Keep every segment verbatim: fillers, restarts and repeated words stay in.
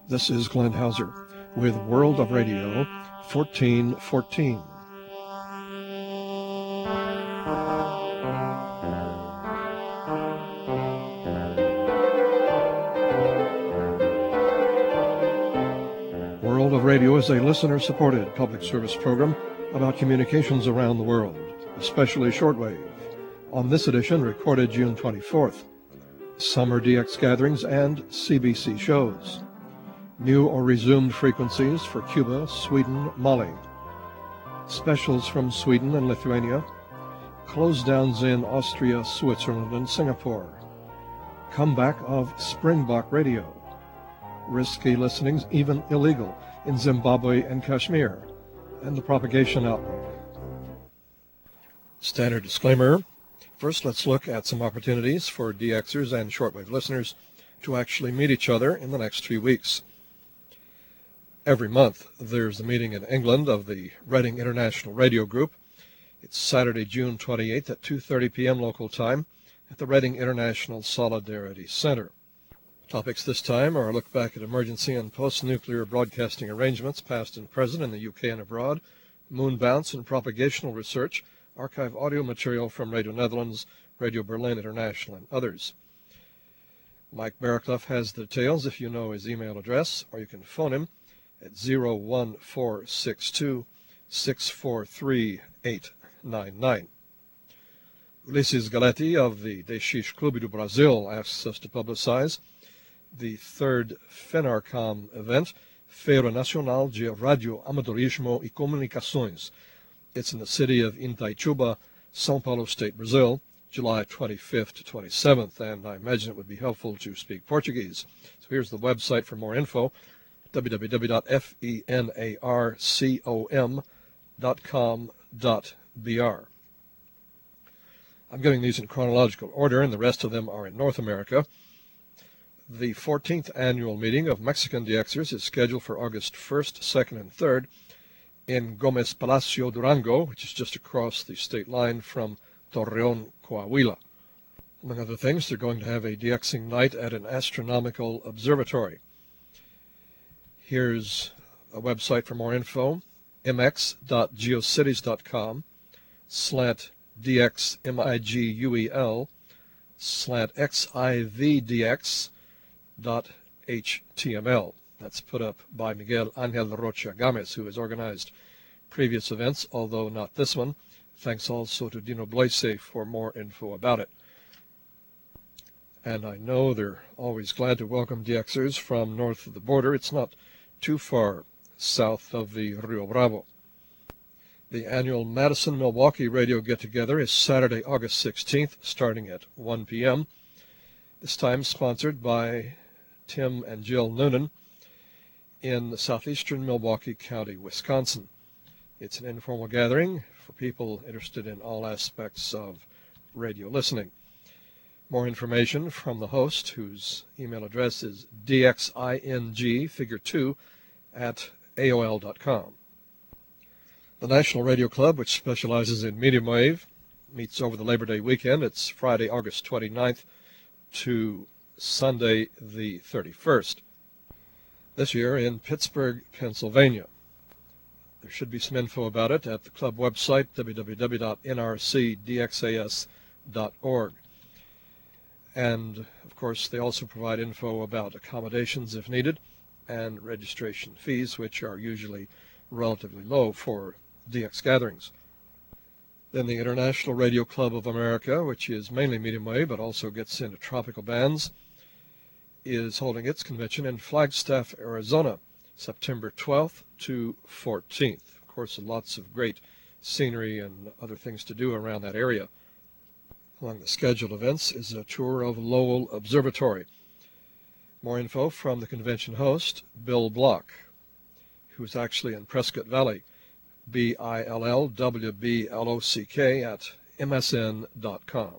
This is Glenn Hauser with World of Radio fourteen fourteen. World of Radio is a listener-supported public service program about communications around the world, especially shortwave. On this edition, recorded June twenty-fourth, summer D X gatherings and C B C shows. New or resumed frequencies for Cuba, Sweden, Mali. Specials from Sweden and Lithuania. Close downs in Austria, Switzerland, and Singapore. Comeback of Springbok Radio. Risky listenings, even illegal, in Zimbabwe and Kashmir. And the propagation outlook. Standard disclaimer. First, let's look at some opportunities for D Xers and shortwave listeners to actually meet each other in the next few weeks. Every month, there's a meeting in England of the Reading International Radio Group. It's Saturday, June twenty-eighth at two thirty p.m. local time at the Reading International Solidarity Center. Topics this time are a look back at emergency and post-nuclear broadcasting arrangements, past and present in the U K and abroad, moon bounce and propagational research, archive audio material from Radio Netherlands, Radio Berlin International, and others. Mike Barraclough has the details if you know his email address, or you can phone him at zero one four six two, six four three, eight nine nine. Ulisses Galetti of the Deschiche Clube do Brasil asks us to publicize the third FENARCOM event, Feira Nacional de Radio Amadorismo e Comunicações. It's in the city of Itaituba, São Paulo State, Brazil, July twenty-fifth to twenty-seventh, and I imagine it would be helpful to speak Portuguese. So here's the website for more info, w w w dot fenarcom dot com dot b r. I'm getting these in chronological order, and the rest of them are in North America. The fourteenth annual meeting of Mexican D Xers is scheduled for August first, second, and third in Gomez Palacio, Durango, which is just across the state line from Torreon, Coahuila. Among other things, they're going to have a DXing night at an astronomical observatory. Here's a website for more info, mx.geocities.com, slant dxmiguel, slant xivdx dot html. That's put up by Miguel Angel Rocha Gomez, who has organized previous events, although not this one. Thanks also to Dino Bloise for more info about it. And I know they're always glad to welcome D Xers from north of the border. It's not too far south of the Rio Bravo. The annual Madison-Milwaukee Radio Get-Together is Saturday, August sixteenth, starting at one p.m. This time sponsored by Tim and Jill Noonan in southeastern Milwaukee County, Wisconsin. It's an informal gathering for people interested in all aspects of radio listening. More information from the host, whose email address is dxing figure two at A O L dot com. The National Radio Club, which specializes in medium wave, meets over the Labor Day weekend. It's Friday, August twenty-ninth to Sunday the thirty-first. This year in Pittsburgh, Pennsylvania. There should be some info about it at the club website, w w w dot n r c d x a s dot org. And, of course, they also provide info about accommodations if needed and registration fees, which are usually relatively low for D X gatherings. Then the International Radio Club of America, which is mainly medium wave but also gets into tropical bands, is holding its convention in Flagstaff, Arizona, September twelfth to fourteenth. Of course, lots of great scenery and other things to do around that area. Among the scheduled events is a tour of Lowell Observatory. More info from the convention host, Bill Block, who's actually in Prescott Valley, B I L L W B L O C K at M S N dot com.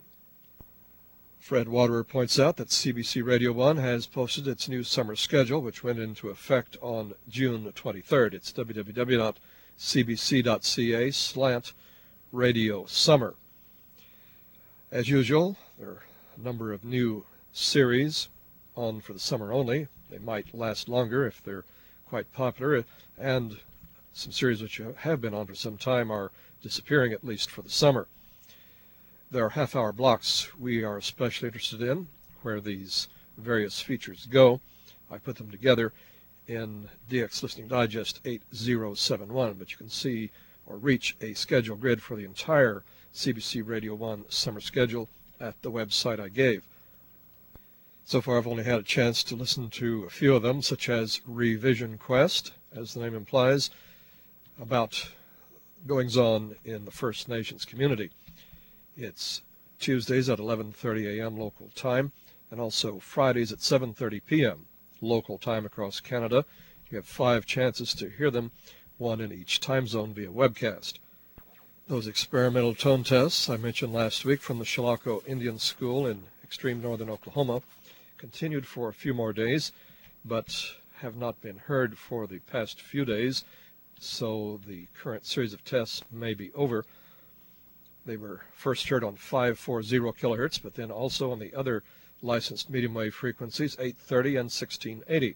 Fred Waterer points out that C B C Radio one has posted its new summer schedule, which went into effect on June twenty-third. It's w w w dot c b c dot c a slant radio summer. As usual, there are a number of new series on for the summer only, They might last longer if they're quite popular, and some series which have been on for some time are disappearing, at least for the summer. There are half-hour blocks we are especially interested in, where these various features go. I put them together in D X Listening Digest eight thousand seventy-one, but you can see or reach a schedule grid for the entire C B C Radio one summer schedule at the website I gave. So far I've only had a chance to listen to a few of them, such as Revision Quest, as the name implies, about goings-on in the First Nations community. It's Tuesdays at eleven thirty a m local time, and also Fridays at seven thirty p m local time across Canada. You have five chances to hear them, one in each time zone via webcast. Those experimental tone tests I mentioned last week from the Chilocco Indian School in extreme northern Oklahoma continued for a few more days, but have not been heard for the past few days, so the current series of tests may be over. They were first heard on five forty kilohertz, but then also on the other licensed medium wave frequencies, eight thirty and sixteen eighty.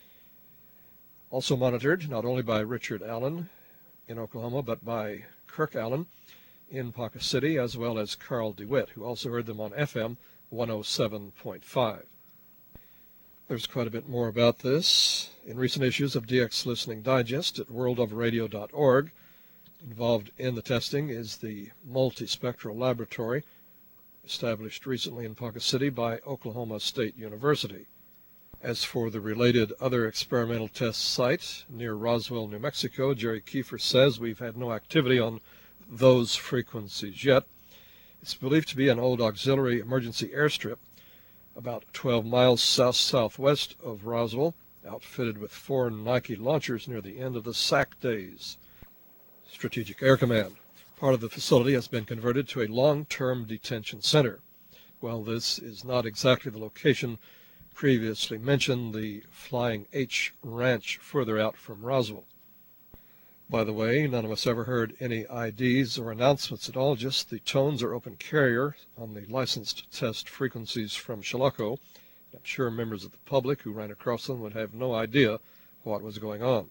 Also monitored not only by Richard Allen in Oklahoma, but by Kirk Allen in Ponca City, as well as Carl DeWitt, who also heard them on F M one oh seven point five. There's quite a bit more about this in recent issues of D X Listening Digest at world of radio dot org. Involved in the testing is the Multispectral Laboratory, established recently in Ponca City by Oklahoma State University. As for the related other experimental test site near Roswell, New Mexico, Jerry Kiefer says we've had no activity on those frequencies yet. It's believed to be an old auxiliary emergency airstrip about twelve miles south-southwest of Roswell, outfitted with four Nike launchers near the end of the S A C days. Strategic Air Command. Part of the facility has been converted to a long-term detention center. While this is not exactly the location previously mentioned, the Flying H Ranch further out from Roswell. By the way, none of us ever heard any I Ds or announcements at all, just the tones are open carrier on the licensed test frequencies from Chilocco. I'm sure members of the public who ran across them would have no idea what was going on.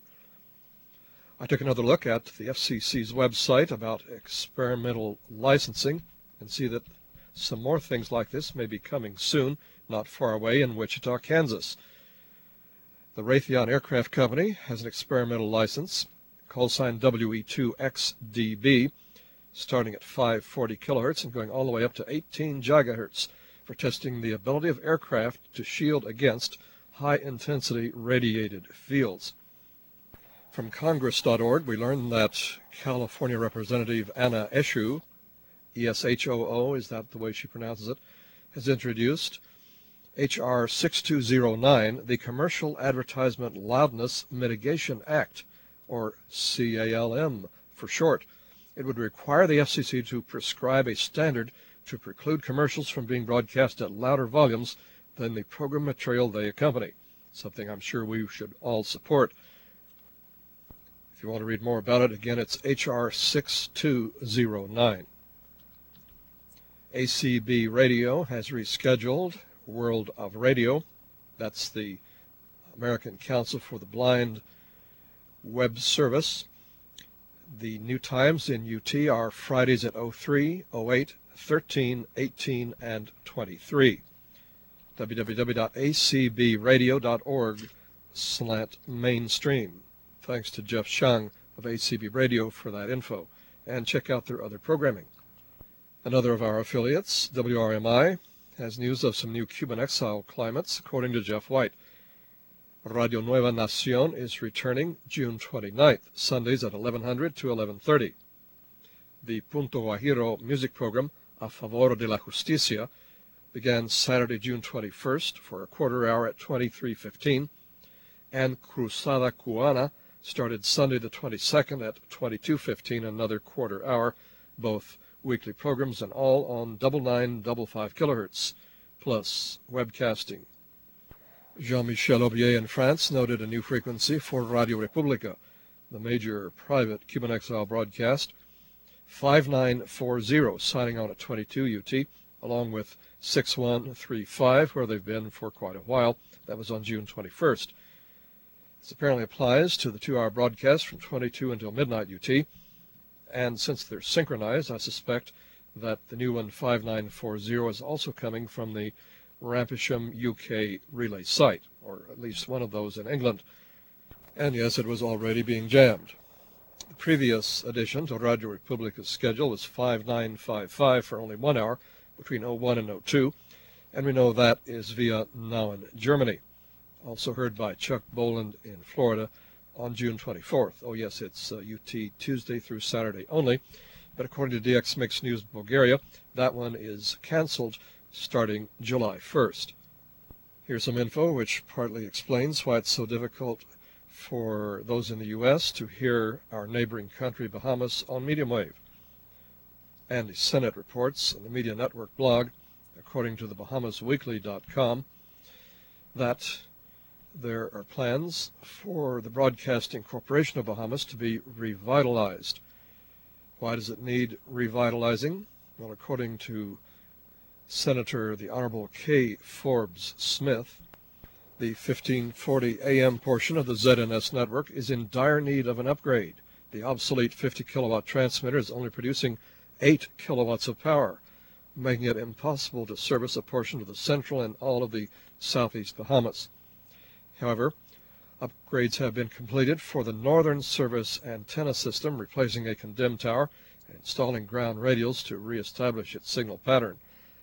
I took another look at the F C C's website about experimental licensing and see that some more things like this may be coming soon, not far away in Wichita, Kansas. The Raytheon Aircraft Company has an experimental license, call sign W E two X D B, starting at five forty kilohertz and going all the way up to eighteen gigahertz for testing the ability of aircraft to shield against high-intensity radiated fields. From Congress dot org, we learned that California Representative Anna Eshoo, E S H O O, is that the way she pronounces it, has introduced H R six two zero nine, the Commercial Advertisement Loudness Mitigation Act, or C A L M for short. It would require the F C C to prescribe a standard to preclude commercials from being broadcast at louder volumes than the program material they accompany, something I'm sure we should all support. If you want to read more about it, again, it's H R six two zero nine. A C B Radio has rescheduled World of Radio. That's the American Council for the Blind web service. The new times in U T are Fridays at oh three, oh eight, thirteen, eighteen, and twenty-three. w w w dot a c b radio dot org slant mainstream. Thanks to Jeff Shang of A C B Radio for that info, and check out their other programming. Another of our affiliates, W R M I, has news of some new Cuban exile climates, according to Jeff White. Radio Nueva Nación is returning June twenty-ninth, Sundays at eleven hundred to eleven thirty. The Punto Guajiro music program, A Favor de la Justicia, began Saturday, June twenty-first for a quarter hour at twenty-three fifteen, and Cruzada Cubana started Sunday the twenty-second at twenty-two fifteen, another quarter hour, both weekly programs and all on double nine double five kilohertz, plus webcasting. Jean-Michel Aubier in France noted a new frequency for Radio República, the major private Cuban exile broadcast, five nine four zero, signing on at twenty-two U T, along with six one three five, where they've been for quite a while. That was on June twenty-first. This apparently applies to the two-hour broadcast from twenty-two until midnight U T, and since they're synchronized, I suspect that the new one, five nine four zero, is also coming from the Rampisham U K relay site, or at least one of those in England. And yes, it was already being jammed. The previous addition to Radio Republica's schedule was five nine five five for only one hour between oh one and oh two, and we know that is via Nauen, Germany. Also heard by Chuck Boland in Florida on June twenty-fourth. Oh yes, it's uh, U T Tuesday through Saturday only, but according to D X Mix News Bulgaria, that one is canceled starting July first. Here's some info which partly explains why it's so difficult for those in the U S to hear our neighboring country, Bahamas, on medium wave. Andy Sennett reports in the Media Network blog, according to the Bahamas Weekly dot com, that there are plans for the Broadcasting Corporation of Bahamas to be revitalized. Why does it need revitalizing? Well, according to Senator the Honorable K. Forbes Smith, the fifteen forty A M portion of the Z N S network is in dire need of an upgrade. The obsolete fifty kilowatt transmitter is only producing eight kilowatts of power, making it impossible to service a portion of the central and all of the southeast Bahamas. However, upgrades have been completed for the northern service antenna system, replacing a condemned tower and installing ground radials to reestablish its signal pattern.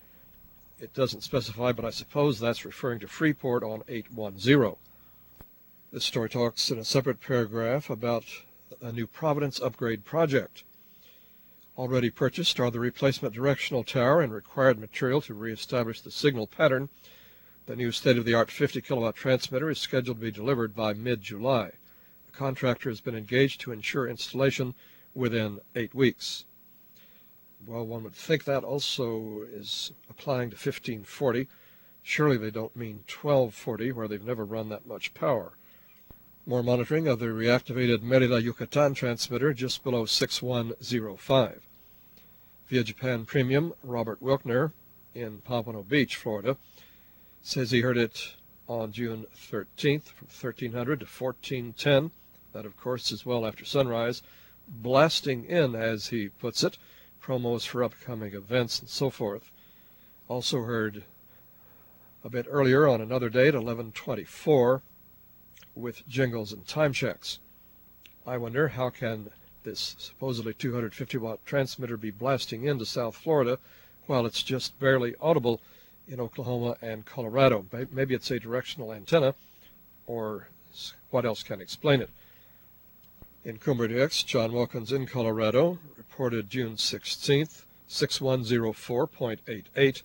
It doesn't specify, but I suppose that's referring to Freeport on eight one zero. This story talks in a separate paragraph about a new Providence upgrade project. Already purchased are the replacement directional tower and required material to reestablish the signal pattern. The new state-of-the-art fifty kilowatt transmitter is scheduled to be delivered by mid-July. The contractor has been engaged to ensure installation within eight weeks. Well, one would think that also is applying to fifteen forty. Surely they don't mean twelve forty, where they've never run that much power. More monitoring of the reactivated Merida Yucatan transmitter just below six one zero five. Via Japan Premium, Robert Wilkner in Pompano Beach, Florida, says he heard it on June thirteenth from thirteen hundred to fourteen ten. That, of course, is well after sunrise, blasting in, as he puts it, promos for upcoming events and so forth. Also heard a bit earlier on another date, eleven twenty-four, with jingles and time checks. I wonder, how can this supposedly two hundred fifty watt transmitter be blasting into South Florida while it's just barely audible in Oklahoma and Colorado? Maybe it's a directional antenna, or what else can explain it? In Cumbre D X, John Wilkins in Colorado reported June sixteenth, six one zero four point eight eight.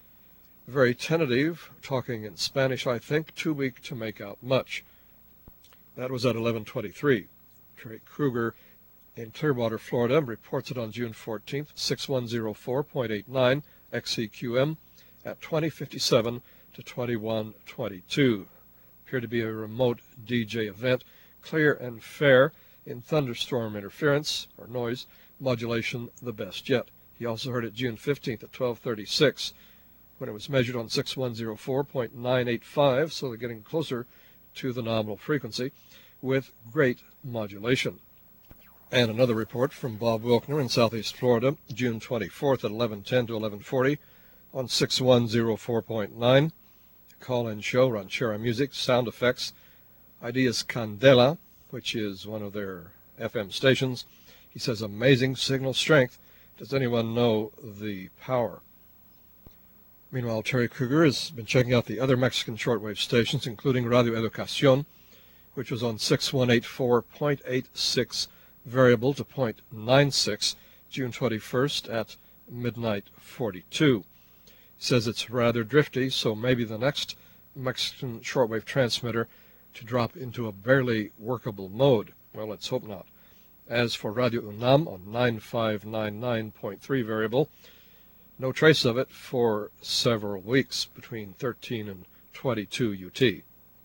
Very tentative, talking in Spanish, I think, too weak to make out much. That was at eleven twenty-three. Trey Kruger in Clearwater, Florida, reports it on June fourteenth, six one zero four point eight nine X E Q M at twenty fifty-seven to twenty-one twenty-two. Appeared to be a remote D J event, clear and fair, in thunderstorm interference, or noise, modulation the best yet. He also heard it June fifteenth at twelve thirty-six, when it was measured on six one zero four point nine eight five, so they're getting closer to the nominal frequency, with great modulation. And another report from Bob Wilkner in southeast Florida, June twenty-fourth at eleven ten to eleven forty, on six one zero four point nine. Call-in show, Ranchera Music, sound effects, Ideas Candela, which is one of their F M stations. He says, amazing signal strength. Does anyone know the power? Meanwhile, Terry Kruger has been checking out the other Mexican shortwave stations, including Radio Educación, which was on six one eight four point eight six, variable to point nine six, June twenty-first at midnight forty-two. He says it's rather drifty, so maybe the next Mexican shortwave transmitter to drop into a barely workable mode. Well, let's hope not. As for Radio UNAM on nine five nine nine point three variable, no trace of it for several weeks between thirteen and twenty-two U T.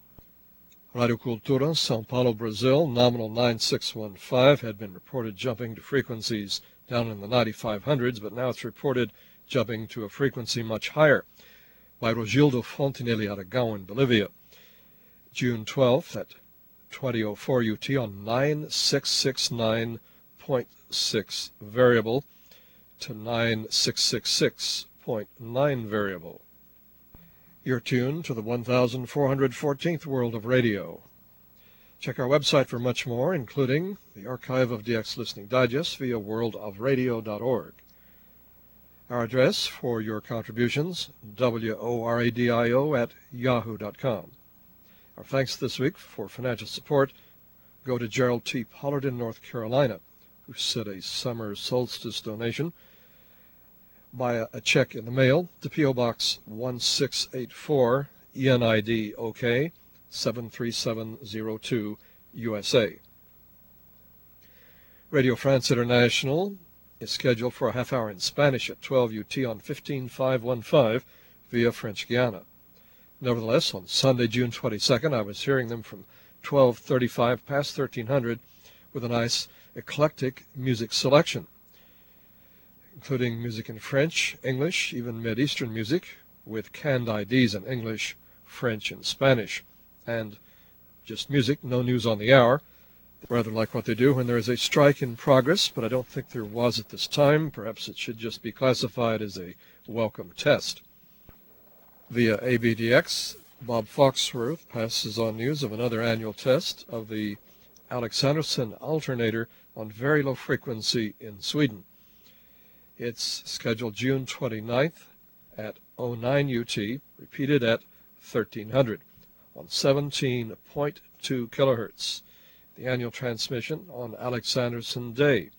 Radio Cultura, Sao Paulo, Brazil, nominal nine six one five, had been reported jumping to frequencies down in the ninety-five hundreds, but now it's reported jumping to a frequency much higher by Rogildo Fontenelle Aragão in Bolivia. June twelfth at twenty oh four U T on nine six six nine point six variable to nine six six six point nine variable. You're tuned to the one thousand four hundred fourteenth World of Radio. Check our website for much more, including the archive of D X Listening Digest via world of radio dot org. Our address for your contributions, W O R A D I O at yahoo dot com. Our thanks this week for financial support go to Gerald T. Pollard in North Carolina, who sent a summer solstice donation by a, a check in the mail to P O. Box one six eight four, E N I D OK, seven three seven zero two, U S A. Radio France International is scheduled for a half hour in Spanish at twelve U T on fifteen five fifteen via French Guiana. Nevertheless, on Sunday, June twenty-second, I was hearing them from twelve thirty-five past thirteen hundred with a nice eclectic music selection, including music in French, English, even Mid-Eastern music, with canned I Ds in English, French, and Spanish, and just music, no news on the hour, rather like what they do when there is a strike in progress, but I don't think there was at this time. Perhaps it should just be classified as a welcome test. Via A B D X, Bob Foxworth passes on news of another annual test of the Alexanderson alternator on very low frequency in Sweden. It's scheduled June twenty-ninth at oh nine U T, repeated at thirteen hundred on seventeen point two kilohertz. The annual transmission on Alexanderson Day.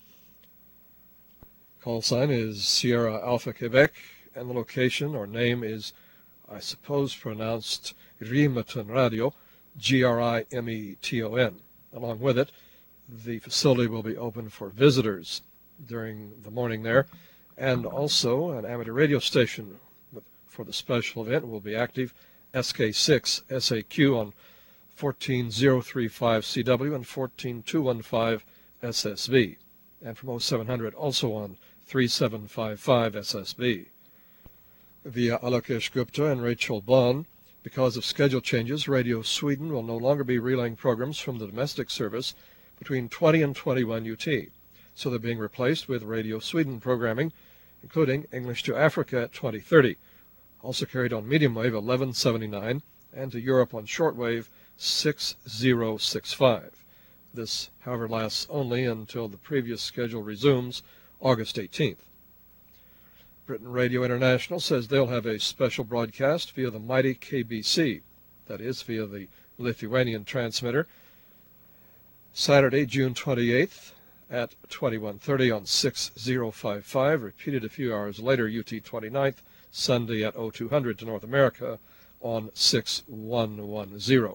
Call sign is Sierra Alpha Quebec, and the location or name is, I suppose, pronounced Grimeton Radio, G R I M E T O N. Along with it, the facility will be open for visitors during the morning there, and also an amateur radio station for the special event will be active, S K six S A Q on fourteen thousand thirty-five C W and fourteen thousand two hundred fifteen S S B, and from oh seven hundred also on three seven five five S S B. Via Alokesh Gupta and Rachel Bond, because of schedule changes, Radio Sweden will no longer be relaying programs from the domestic service between twenty and twenty-one U T, so they're being replaced with Radio Sweden programming, including English to Africa at twenty thirty, also carried on medium wave eleven seventy-nine, and to Europe on shortwave six oh six five. This, however, lasts only until the previous schedule resumes August eighteenth. Britain Radio International says they'll have a special broadcast via the mighty K B C, that is, via the Lithuanian transmitter, Saturday, June twenty-eighth at twenty-one thirty on six oh five five, repeated a few hours later, U T twenty-ninth, Sunday at oh two hundred to North America on six one ten.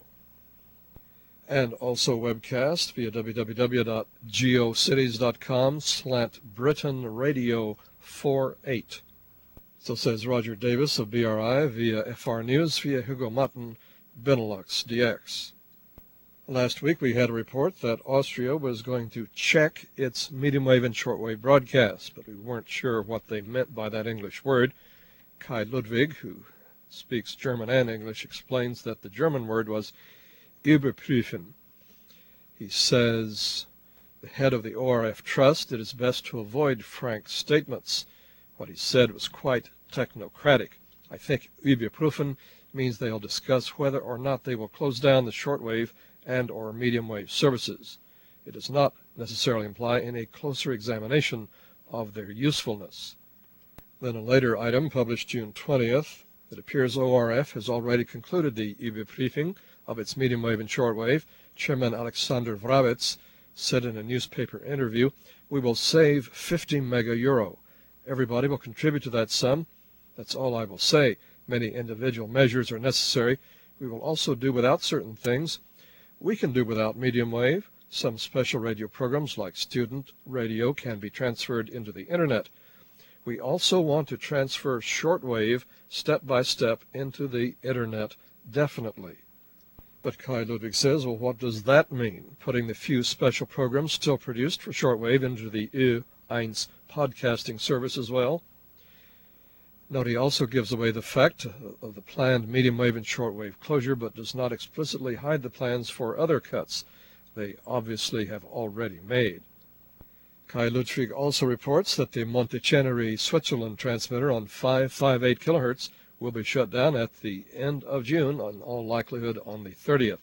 And also webcast via w w w dot geocities dot com slant Britain Radio forty-eight. So says Roger Davis of B R I via F R News via Hugo Mutton, Benelux D X. Last week we had a report that Austria was going to check its medium wave and shortwave broadcasts, but we weren't sure what they meant by that English word. Kai Ludwig, who speaks German and English, explains that the German word was überprüfen. He says, the head of the O R F Trust, it is best to avoid frank statements. What he said was quite technocratic. I think überprüfen means they'll discuss whether or not they will close down the shortwave and or medium wave services. It does not necessarily imply any closer examination of their usefulness. Then a later item published June twentieth, it appears O R F has already concluded the überprüfing of its medium wave and shortwave. Chairman Alexander Vrabets said in a newspaper interview, "We will save fifty mega euro. Everybody will contribute to that sum. That's all I will say. Many individual measures are necessary. We will also do without certain things. We can do without medium wave. Some special radio programs like student radio can be transferred into the internet. We also want to transfer shortwave step by step into the internet, definitely." But Kai Ludwig says, well, what does that mean? Putting the few special programs still produced for shortwave into the U one podcasting service as well? Note he also gives away the fact of the planned medium wave and shortwave closure, but does not explicitly hide the plans for other cuts they obviously have already made. Kai Ludwig also reports that the Monteceneri Switzerland transmitter on five fifty-eight kilohertz will be shut down at the end of June, in all likelihood on the thirtieth.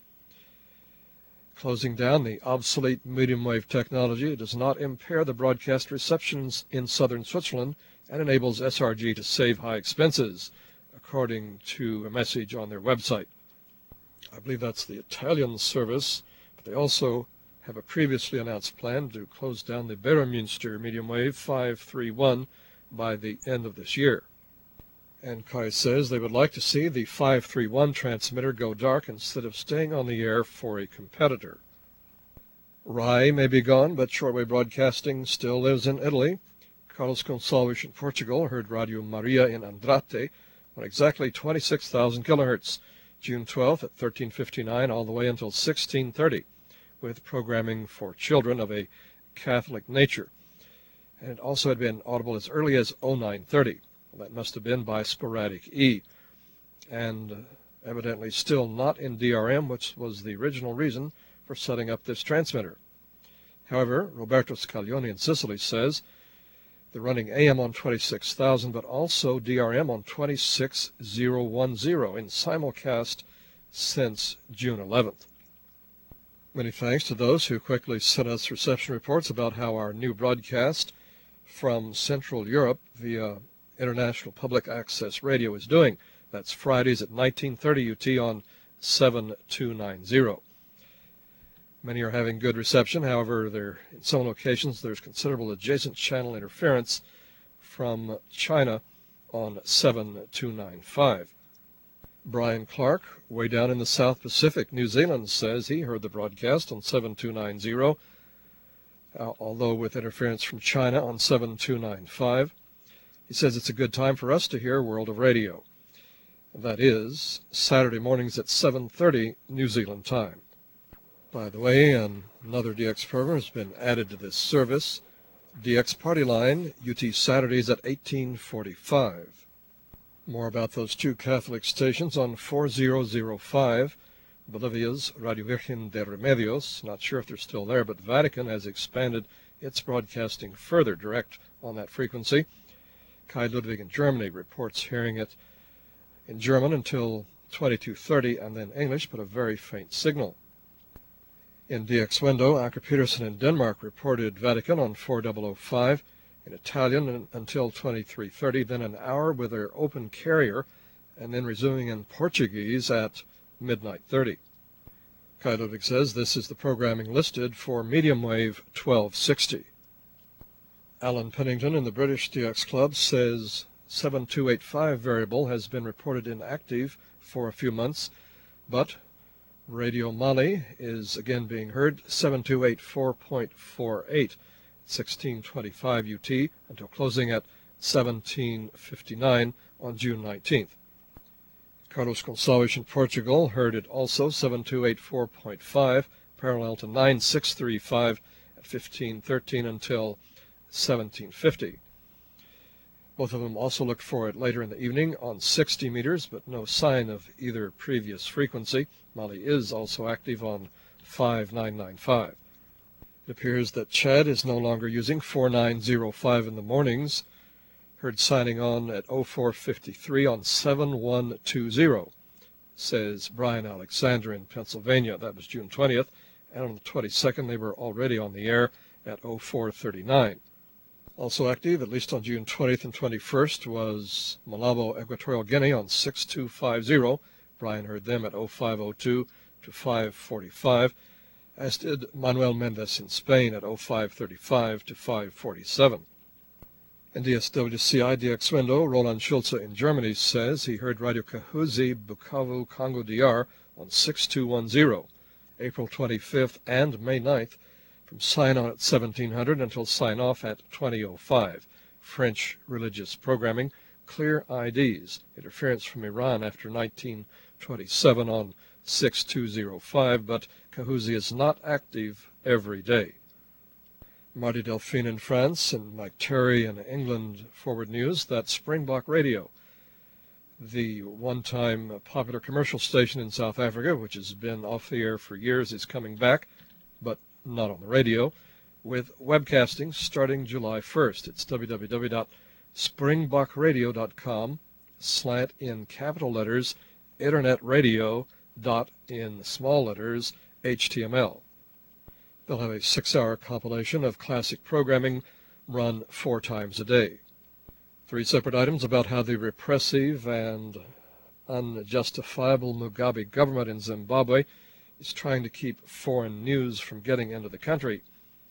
Closing down the obsolete medium wave technology does not impair the broadcast receptions in southern Switzerland and enables S R G to save high expenses, according to a message on their website. I believe that's the Italian service, but they also have a previously announced plan to close down the Beromünster medium wave five thirty-one by the end of this year. And Kai says they would like to see the five thirty-one transmitter go dark instead of staying on the air for a competitor. R A I may be gone, but shortwave broadcasting still lives in Italy. Carlos Gonçalves in Portugal heard Radio Maria in Andrate on exactly twenty-six thousand kilohertz, June twelfth at thirteen fifty-nine all the way until sixteen thirty, with programming for children of a Catholic nature. And it also had been audible as early as oh nine thirty. Well, that must have been by sporadic E, and evidently still not in D R M, which was the original reason for setting up this transmitter. However, Roberto Scaglione in Sicily says they're running A M on twenty-six thousand, but also D R M on twenty-six thousand ten in simulcast since June eleventh. Many thanks to those who quickly sent us reception reports about how our new broadcast from Central Europe via International Public Access Radio is doing. That's Fridays at nineteen thirty U T on seven two nine zero. Many are having good reception. However, there, in some locations there's considerable adjacent channel interference from China on seven two nine five. Brian Clark, way down in the South Pacific, New Zealand, says he heard the broadcast on seven two nine zero, uh, although with interference from China on seven two nine five. He says it's a good time for us to hear World of Radio. That is, Saturday mornings at seven thirty New Zealand time. By the way, another D X program has been added to this service. D X Party Line, U T Saturdays at eighteen forty-five. More about those two Catholic stations on four thousand five, Bolivia's Radio Virgen de Remedios. Not sure if they're still there, but Vatican has expanded its broadcasting further direct on that frequency. Kai Ludwig in Germany reports hearing it in German until twenty-two thirty and then English, but a very faint signal. In D X Window, Anker Peterson in Denmark reported Vatican on four thousand five, in Italian until twenty-three thirty, then an hour with their open carrier, and then resuming in Portuguese at midnight thirty. Kai Ludwig says this is the programming listed for medium wave twelve sixty. Alan Pennington in the British D X Club says seven two eight five variable has been reported inactive for a few months, but Radio Mali is again being heard seven two eight four point four eight, sixteen twenty-five U T until closing at seventeen fifty-nine on June nineteenth. Carlos Gonçalves in Portugal heard it also seven two eight four point five, parallel to nine six three five at fifteen thirteen until seventeen fifty. Both of them also looked for it later in the evening on sixty meters, but no sign of either previous frequency. Mali is also active on five nine nine five. It appears that Chad is no longer using four nine zero five in the mornings, heard signing on at oh four fifty-three on seven one two zero, says Brian Alexander in Pennsylvania. That was June twentieth, and on the twenty-second they were already on the air at oh four thirty-nine. Also active, at least on June twentieth and twenty-first, was Malabo, Equatorial Guinea on six two five zero. Brian heard them at oh five oh two to five forty-five, as did Manuel Mendez in Spain at oh five thirty-five to five forty-seven. In D S W C I D X Window, Roland Schulze in Germany says he heard Radio Kahuzi, Bukavu, Congo D R on six two one zero, April twenty-fifth and May ninth, from sign-on at seventeen hundred until sign-off at twenty oh five. French religious programming, clear I Ds, interference from Iran after nineteen twenty-seven on six two zero five, but Kahuzi is not active every day. Marty Delphine in France and Mike Terry in England forward news that Springbok Radio, the one-time popular commercial station in South Africa, which has been off the air for years, is coming back, but not on the radio, with webcasting starting July first. It's w w w dot springbok radio dot com, slant in capital letters, internet radio dot in small letters, H T M L. They'll have a six-hour compilation of classic programming run four times a day. Three separate items about how the repressive and unjustifiable Mugabe government in Zimbabwe is trying to keep foreign news from getting into the country.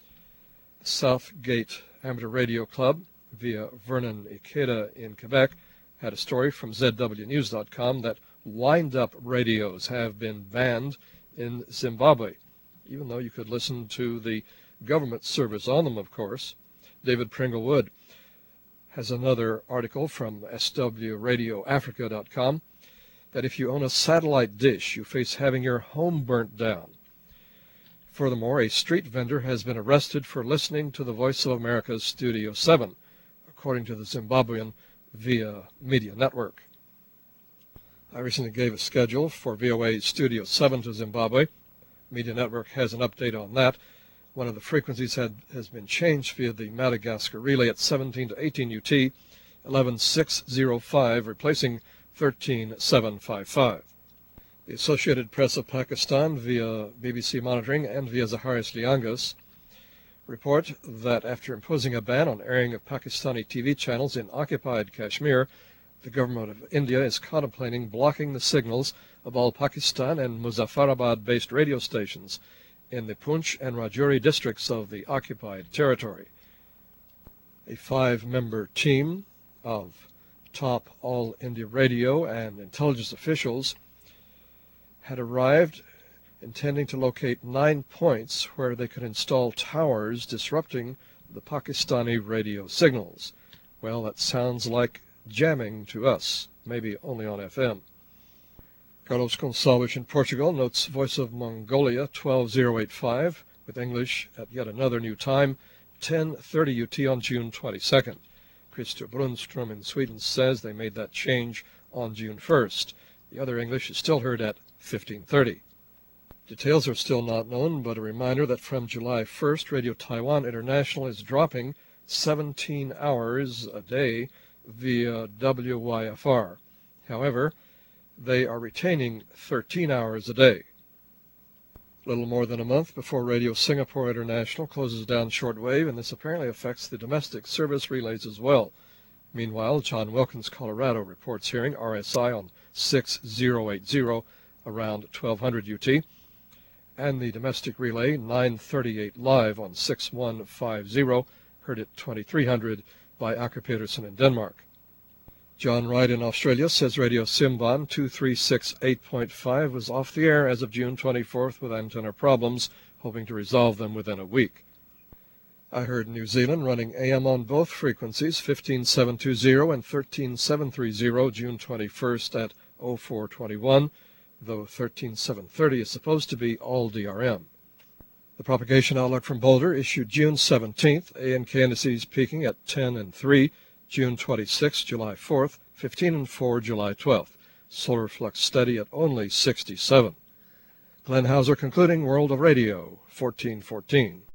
Southgate Amateur Radio Club, via Vernon Ikeda in Quebec, had a story from Z W News dot com that wind-up radios have been banned in Zimbabwe, even though you could listen to the government service on them, of course. David Pringlewood has another article from S W Radio Africa dot com that if you own a satellite dish, you face having your home burnt down. Furthermore, a street vendor has been arrested for listening to the Voice of America's Studio seven, according to the Zimbabwean Via Media Network. I recently gave a schedule for V O A's Studio seven to Zimbabwe. Media Network has an update on that. One of the frequencies had, has been changed via the Madagascar relay at seventeen to eighteen U T, eleven six oh five, replacing thirteen seven fifty-five. The Associated Press of Pakistan, via B B C Monitoring and via Zaharis Liangas, report that after imposing a ban on airing of Pakistani T V channels in occupied Kashmir, the government of India is contemplating blocking the signals of all Pakistan and Muzaffarabad-based radio stations in the Poonch and Rajouri districts of the occupied territory. A five-member team of top All India Radio and intelligence officials had arrived intending to locate nine points where they could install towers disrupting the Pakistani radio signals. Well, that sounds like jamming to us, maybe only on F M. Carlos Gonçalves in Portugal notes Voice of Mongolia twelve oh eighty-five with English at yet another new time, ten thirty U T on June twenty-second. Christer Brunstrom in Sweden says they made that change on June first. The other English is still heard at fifteen thirty. Details are still not known, but a reminder that from July first, Radio Taiwan International is dropping seventeen hours a day via W Y F R. However, they are retaining thirteen hours a day. Little more than a month before Radio Singapore International closes down shortwave, and this apparently affects the domestic service relays as well. Meanwhile, John Wilkins, Colorado, reports hearing R S I on six oh eight oh around twelve hundred U T, and the domestic relay nine thirty-eight live on six one five oh, heard at twenty-three hundred by Aker Peterson in Denmark. John Wright in Australia says Radio Simban two three six eight point five was off the air as of June twenty-fourth with antenna problems, hoping to resolve them within a week. I heard New Zealand running A M on both frequencies, fifteen seven twenty and thirteen seven thirty, June twenty-first at oh four twenty-one, though thirteen seven thirty is supposed to be all D R M. The propagation outlook from Boulder issued June seventeenth, A N K indices peaking at ten and three, June twenty-sixth, July fourth, fifteen and four, July twelfth. Solar flux steady at only sixty-seven. Glenn Hauser concluding World of Radio, fourteen fourteen.